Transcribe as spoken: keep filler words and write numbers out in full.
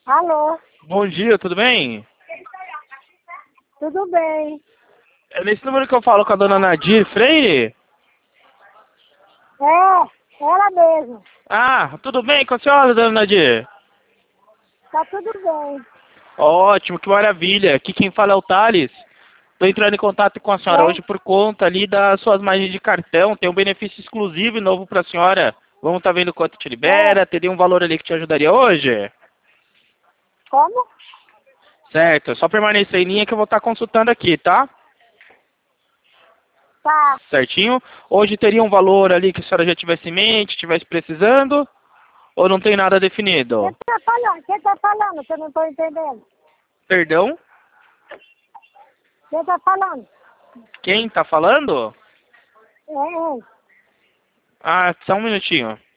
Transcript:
Alô, Bom dia, tudo bem? tudo bem? É nesse número que eu falo com a dona Nadir Freire? É, ela mesmo. Ah, tudo bem com a senhora, dona Nadir? Tá tudo bem. Ótimo, que maravilha. Aqui quem fala é o Thales. Estou entrando em contato com a senhora É? hoje por conta ali das suas margens de cartão. Tem um benefício exclusivo e novo para a senhora. Vamos estar vendo quanto te É. libera. Teria um valor ali que te ajudaria hoje? Como? Certo, é só permanecer em linha que eu vou estar consultando aqui, tá? Tá. Certinho? Hoje teria um valor ali que a senhora já tivesse em mente, tivesse precisando? Ou não tem nada Quem definido? tá falando? Quem tá falando? Que eu não tô entendendo. Perdão? Quem tá falando? Quem tá falando? É, é. Ah, só um minutinho.